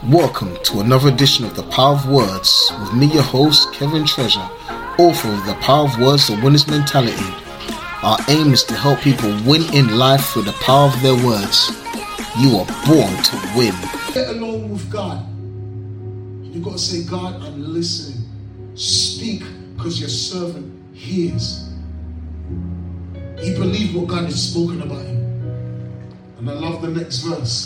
Welcome to another edition of The Power of Words with me, your host, Kevin Treasure, author of The Power of Words, The Winner's Mentality. Our aim is to help people win in life through the power of their words. You are born to win. Get along with God. You've got to say, God, I'm listening. Speak, because your servant hears. He believed what God had spoken about him. And I love the next verse.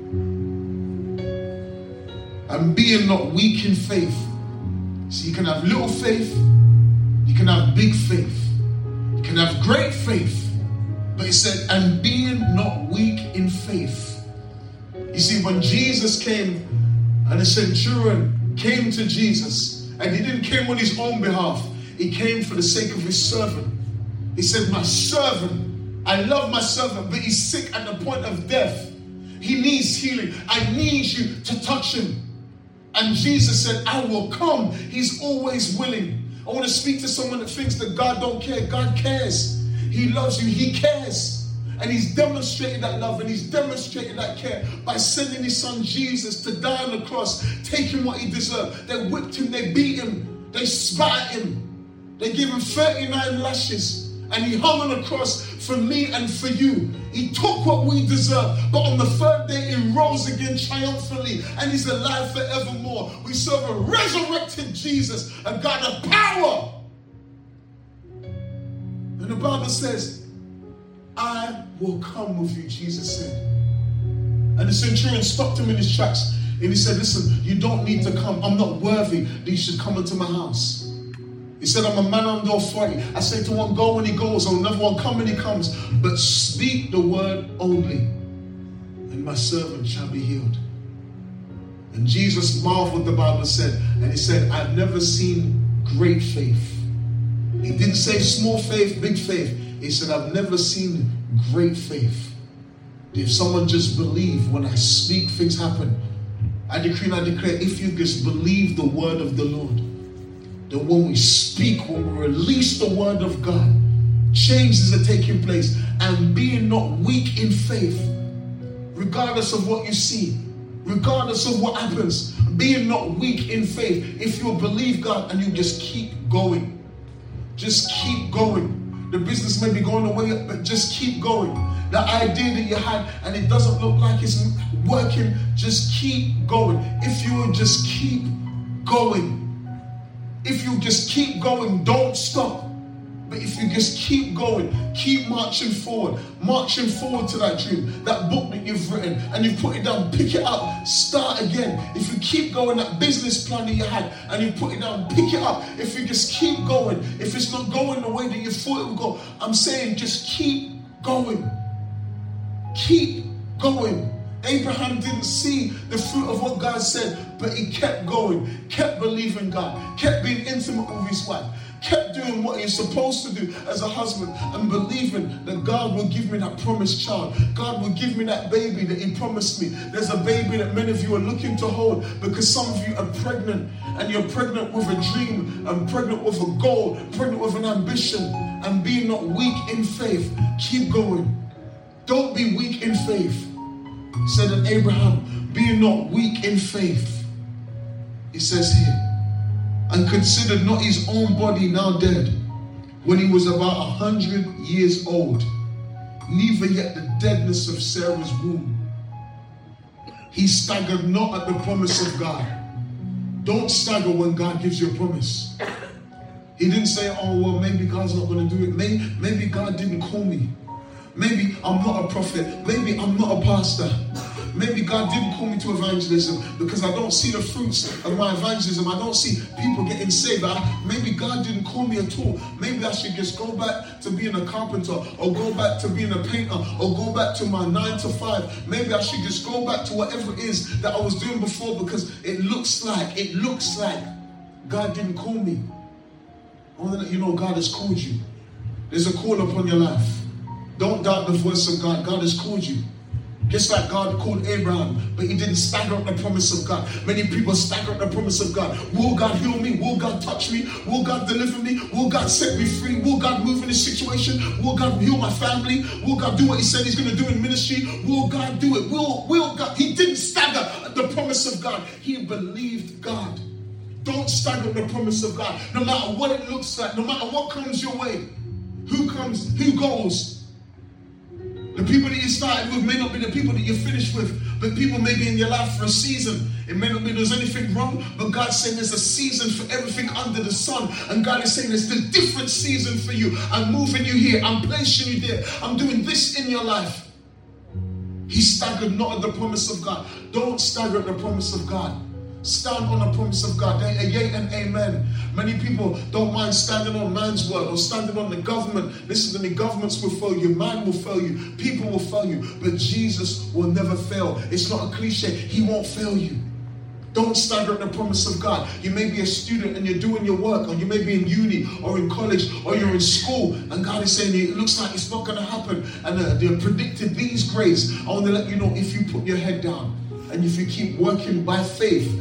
And being not weak in faith. So you can have little faith, you can have big faith, you can have great faith. But it said, and being not weak in faith. You see, when Jesus came and the centurion came to Jesus, and he didn't come on his own behalf, he came for the sake of his servant. He said, my servant, I love my servant, but he's sick at the point of death. He needs healing. I need you to touch him. And Jesus said, I will come. He's always willing. I want to speak to someone that thinks that God don't care. God cares. He loves you. He cares. And he's demonstrated that love and he's demonstrated that care by sending his son Jesus to die on the cross, taking what he deserved. They whipped him. They beat him. They spat at him. They gave him 39 lashes. And he hung on the cross for me and for you. He took what we deserve. But on the third day, he rose again triumphantly. And he's alive forevermore. We serve a resurrected Jesus, a God of power. And the Bible says, I will come with you, Jesus said. And the centurion stopped him in his tracks. And he said, listen, you don't need to come. I'm not worthy that you should come into my house. He said, I'm a man under authority. I say to one, go when he goes, or another one, come when he comes. But speak the word only, and my servant shall be healed. And Jesus marveled, the Bible said, and he said, I've never seen great faith. He didn't say small faith, big faith. He said, I've never seen great faith. If someone just believe when I speak, things happen. I decree and I declare, if you just believe the word of the Lord, that when we speak, when we release the word of God, changes are taking place. And being not weak in faith, regardless of what you see, regardless of what happens, being not weak in faith, if you believe God and you just keep going, just keep going. The business may be going away, but just keep going. The idea that you had and it doesn't look like it's working, just keep going. If you will just keep going, if you just keep going, don't stop. But if you just keep going, keep marching forward to that dream, that book that you've written, and you put it down, pick it up, start again. If you keep going, that business plan that you had, and you put it down, pick it up. If you just keep going, if it's not going the way that you thought it would go, I'm saying just keep going. Keep going. Abraham didn't see the fruit of what God said, but he kept going, kept believing God, kept being intimate with his wife, kept doing what he's supposed to do as a husband and believing that God will give me that promised child. God will give me that baby that he promised me. There's a baby that many of you are looking to hold because some of you are pregnant and you're pregnant with a dream and pregnant with a goal, pregnant with an ambition, and being not weak in faith. Keep going. Don't be weak in faith. He said that Abraham, being not weak in faith, he says here, and considered not his own body now dead, when he was about 100 years old, neither yet the deadness of Sarah's womb. He staggered not at the promise of God. Don't stagger when God gives you a promise. He didn't say, oh, well, maybe God's not going to do it. Maybe God didn't call me. Maybe I'm not a prophet. Maybe I'm not a pastor. Maybe God didn't call me to evangelism because I don't see the fruits of my evangelism. I don't see people getting saved. Maybe God didn't call me at all. Maybe I should just go back to being a carpenter or go back to being a painter or go back to my 9 to 5. Maybe I should just go back to whatever it is that I was doing before because it looks like God didn't call me. I want to let you know God has called you. There's a call upon your life. Don't doubt the voice of God. God has called you. Just like God called Abraham, but he didn't stagger up the promise of God. Many people stagger up the promise of God. Will God heal me? Will God touch me? Will God deliver me? Will God set me free? Will God move in this situation? Will God heal my family? Will God do what he said he's going to do in ministry? Will God do it? Will God? He didn't stagger the promise of God. He believed God. Don't stagger the promise of God. No matter what it looks like, no matter what comes your way, who comes, who goes. The people that you started with may not be the people that you finished with, but people may be in your life for a season. It may not be there's anything wrong, but God's saying there's a season for everything under the sun. And God is saying there's a different season for you. I'm moving you here. I'm placing you there. I'm doing this in your life. He staggered not at the promise of God. Don't stagger at the promise of God. Stand on the promise of God. Yea and amen. Many people don't mind standing on man's word or standing on the government. Listen to me, governments will fail you. Man will fail you. People will fail you. But Jesus will never fail. It's not a cliche. He won't fail you. Don't stagger at the promise of God. You may be a student and you're doing your work, or you may be in uni or in college or you're in school, and God is saying it looks like it's not going to happen, and they're predicted these grades. I want to let you know, if you put your head down and if you keep working by faith,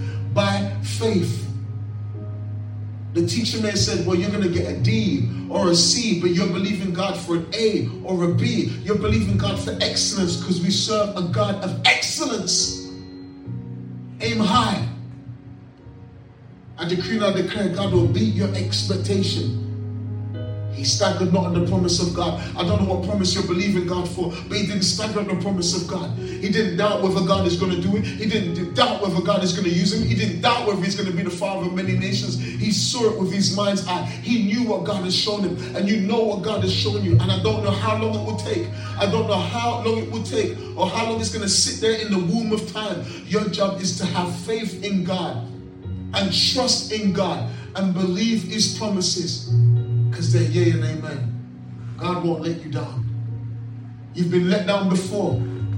the teacher may have said, well, you're going to get a D or a C, but you're believing God for an A or a B. You're believing God for excellence, because we serve a God of excellence. Aim high. I decree and I declare, God will beat your expectation. He staggered not on the promise of God. I don't know what promise you're believing God for, but he didn't stagger on the promise of God. He didn't doubt whether God is going to do it. He didn't doubt whether God is going to use him. He didn't doubt whether he's going to be the father of many nations. He saw it with his mind's eye. He knew what God has shown him, and you know what God has shown you. And I don't know how long it will take. I don't know how long it will take, or how long it's going to sit there in the womb of time. Your job is to have faith in God and trust in God and believe his promises. Because they're yea and amen. God won't let you down. You've been let down before.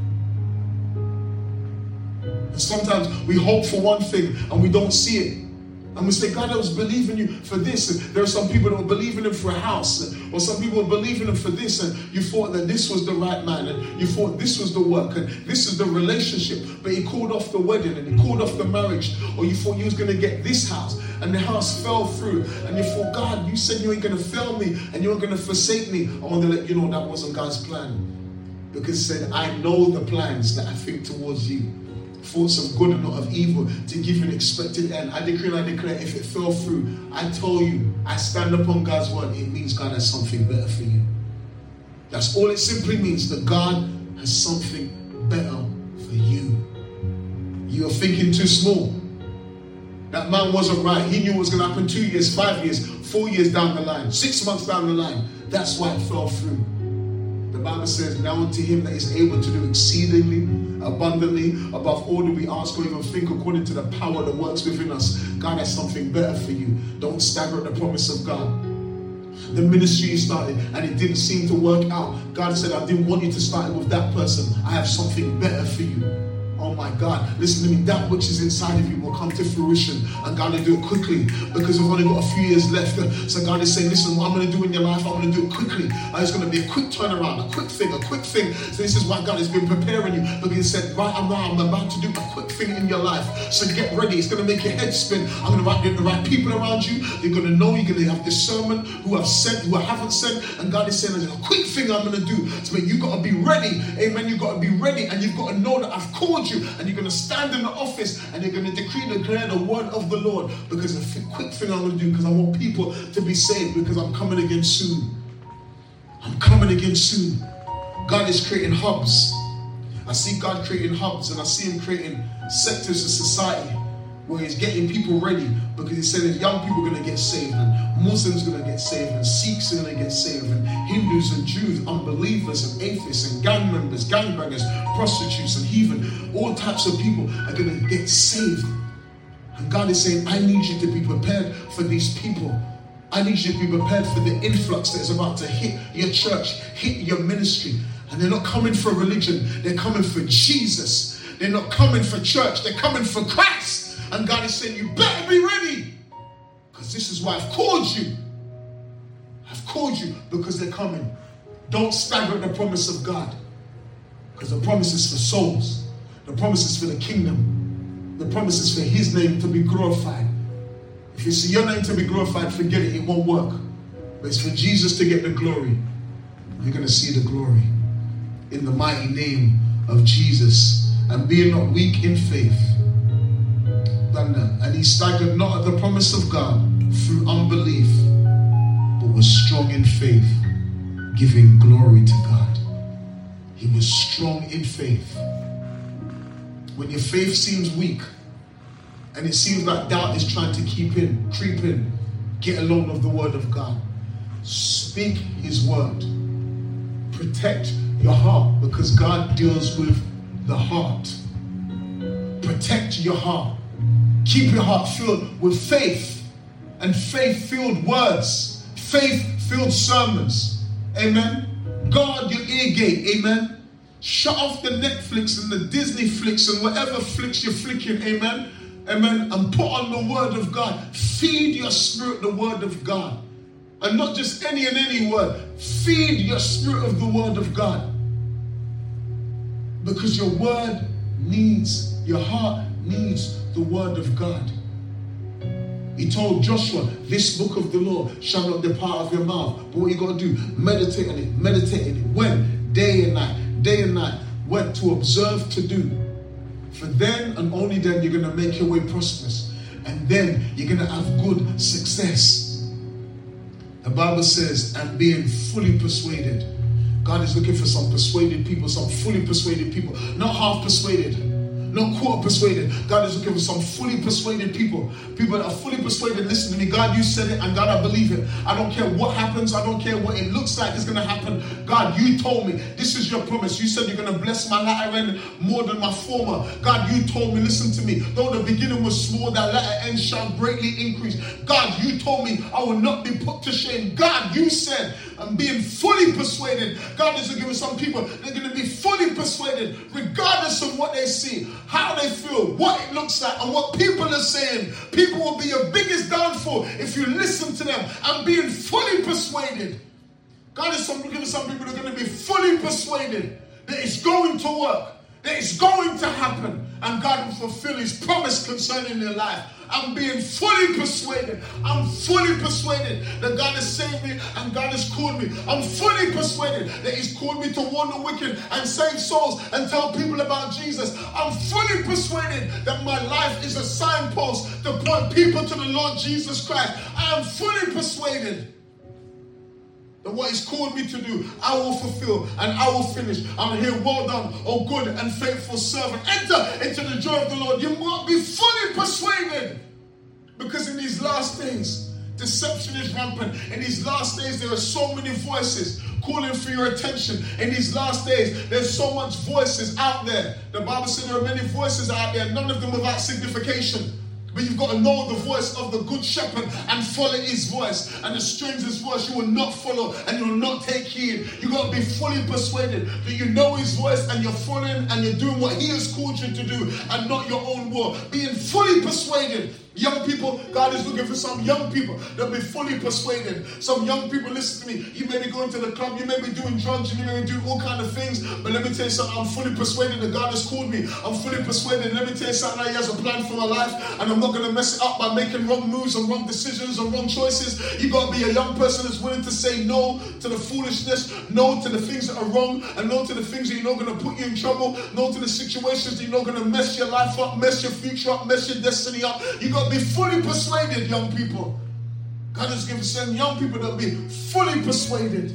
And sometimes we hope for one thing and we don't see it. And we say, God, I was believing you for this. And there are some people that were believing him for a house. Or some people were believing him for this. And you thought that this was the right man. And you thought this was the work. And this is the relationship. But he called off the wedding. And he called off the marriage. Or you thought you was going to get this house. And the house fell through. And you thought, God, you said you ain't going to fail me. And you weren't going to forsake me. I want to let you know that wasn't God's plan. Because he said, I know the plans that I think towards you. Thoughts of good and not of evil, to give you an expected end. I decree and I declare, if it fell through, I told you, I stand upon God's word. It means God has something better for you. That's all it simply means, that God has something better for you. You are thinking too small. That man wasn't right. He knew what was going to happen 2 years, 5 years, 4 years down the line, 6 months down the line. That's why it fell through. The Bible says, now unto him that is able to do exceedingly, abundantly, above all that we ask or even think, according to the power that works within us. God has something better for you. Don't stagger at the promise of God. The ministry you started and it didn't seem to work out. God said, I didn't want you to start it with that person. I have something better for you. Oh my God, listen to me, that which is inside of you will come to fruition, and God will do it quickly, because we've only got a few years left. So God is saying, listen, what I'm going to do in your life, I'm going to do it quickly. It's going to be a quick turnaround, a quick thing. So this is why God has been preparing you, because he said, right now I'm about to do a quick thing in your life. So get ready. It's going to make your head spin. I'm going to get the right people around you. They're going to know, you're going to have discernment, who have sent, who I haven't sent. And God is saying, there's a quick thing I'm going to do. So you've got to be ready. Amen. You've got to be ready, and you've got to know that I've called you, and you're going to stand in the office and you're going to decree and declare the word of the Lord, because a quick thing I'm going to do, because I want people to be saved, because I'm coming again soon. God is creating hubs. I see God creating hubs, and I see him creating sectors of society where he's getting people ready, because he said that young people are going to get saved, and Muslims are going to get saved, and Sikhs are going to get saved, and Hindus and Jews, unbelievers and atheists and gang members, gangbangers, prostitutes and heathen, all types of people are going to get saved. And God is saying, I need you to be prepared for these people. I need you to be prepared for the influx that is about to hit your church, hit your ministry. And they're not coming for religion, they're coming for Jesus. They're not coming for church, they're coming for Christ. And God is saying, you better be ready, because this is why I've called you. I've called you because they're coming. Don't stagger at the promise of God. Because the promise is for souls. The promise is for the kingdom. The promise is for his name to be glorified. If you see your name to be glorified, forget it, it won't work. But it's for Jesus to get the glory. You're going to see the glory. In the mighty name of Jesus. And being not weak in faith. And he staggered not at the promise of God through unbelief, but was strong in faith, giving glory to God. He was strong in faith. When your faith seems weak, and it seems like doubt is trying to creep in, get along with the word of God. Speak his word. Protect your heart, because God deals with the heart. Protect your heart. Keep your heart filled with faith, and faith-filled words, faith-filled sermons. Amen. Guard your ear gate. Amen. Shut off the Netflix and the Disney flicks and whatever flicks you're flicking. Amen. Amen. And put on the word of God. Feed your spirit the word of God. And not just any and any word. Feed your spirit of the word of God. Because your word needs, your heart needs the word of God. He told Joshua, this book of the law shall not depart of your mouth. But what you got to do, meditate on it, meditate on it. When? Day and night. When? To observe to do. For then and only then you're going to make your way prosperous. And then you're going to have good success. The Bible says, and being fully persuaded. God is looking for some persuaded people, some fully persuaded people. Not half persuaded. Not quarter persuaded. God is looking for some fully persuaded people. People that are fully persuaded. Listen to me. God, you said it, and God, I believe it. I don't care what happens. I don't care what it looks like is going to happen. God, you told me. This is your promise. You said you're going to bless my latter end more than my former. God, you told me. Listen to me. Though the beginning was small, that latter end shall greatly increase. God, you told me I will not be put to shame. God, you said I'm being fully persuaded. God is looking for some people. They're going to be fully persuaded regardless of what they see, how they feel, what it looks like, and what people are saying. People will be your biggest downfall if you listen to them and being fully persuaded. God is looking for some people that are going to be fully persuaded that it's going to work, that it's going to happen, and God will fulfill his promise concerning their life. I'm being fully persuaded. I'm fully persuaded that God has saved me and God has called me. I'm fully persuaded that he's called me to warn the wicked and save souls and tell people about Jesus. I'm fully persuaded that my life is a signpost to point people to the Lord Jesus Christ. I am fully persuaded that what he's called me to do, I will fulfill and I will finish. I'm here, well done, O good and faithful servant. Enter into the joy of the Lord. You must be fully persuaded. Because in these last days, deception is rampant. In these last days, there are so many voices calling for your attention. In these last days, there's so much voices out there. The Bible says there are many voices out there, none of them without signification. But you've got to know the voice of the good shepherd and follow his voice. And the stranger's voice you will not follow and you will not take heed. You've got to be fully persuaded that you know his voice and you're following and you're doing what he has called you to do and not your own will. Being fully persuaded. Young people, God is looking for some young people that be fully persuaded. Some young people, listen to me, you may be going to the club, you may be doing drugs, you may be doing all kinds of things, but let me tell you something, I'm fully persuaded that God has called me. I'm fully persuaded, let me tell you something, that he has a plan for my life, and I'm not going to mess it up by making wrong moves and wrong decisions and wrong choices. You've got to be a young person that's willing to say no to the foolishness, no to the things that are wrong, and no to the things that you're not going to put you in trouble, no to the situations that you're not going to mess your life up, mess your future up, mess your destiny up. You've got to be fully persuaded, young people. God is giving some young people that be fully persuaded.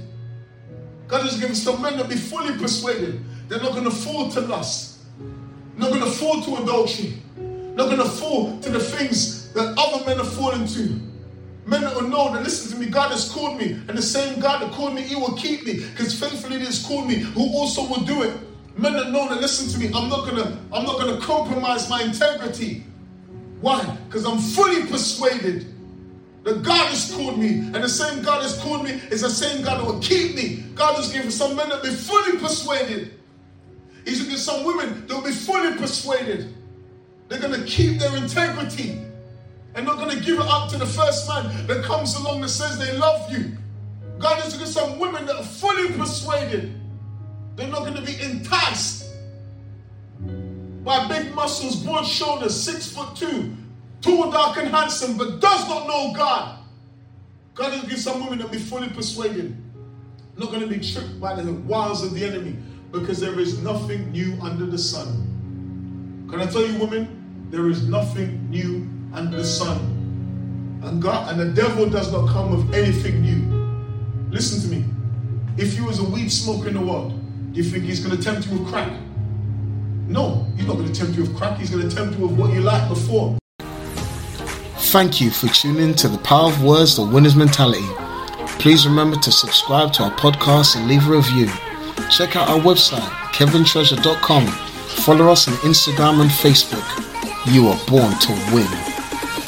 God is giving some men that be fully persuaded. They're not going to fall to lust. Not going to fall to adultery. Not going to fall to the things that other men are falling to. Men that will know that, listen to me, God has called me. And the same God that called me, he will keep me. Because faithfully he has called me, who also will do it. Men that know that, listen to me, I'm not going to compromise my integrity. Why? Because I'm fully persuaded that God has called me, and the same God has called me is the same God that will keep me. God is giving some men that be fully persuaded. He's giving some women that will be fully persuaded. They're going to keep their integrity and not going to give it up to the first man that comes along that says they love you. God is giving some women that are fully persuaded They're not going to be enticed by big muscles, broad shoulders, 6'2", tall, dark, and handsome, but does not know God. God will give some women that be fully persuaded, not going to be tricked by the wiles of the enemy, because there is nothing new under the sun. Can I tell you, women, there is nothing new under the sun. And God and the devil does not come with anything new. Listen to me. If you was a weed smoker in the world, do you think he's going to tempt you with crack? No, he's not going to tempt you with crack. He's going to tempt you with what you liked before. Thank you for tuning in to the Power of Words, the Winner's Mentality. Please remember to subscribe to our podcast and leave a review. Check out our website, kevintreasure.com. Follow us on Instagram and Facebook. You are born to win.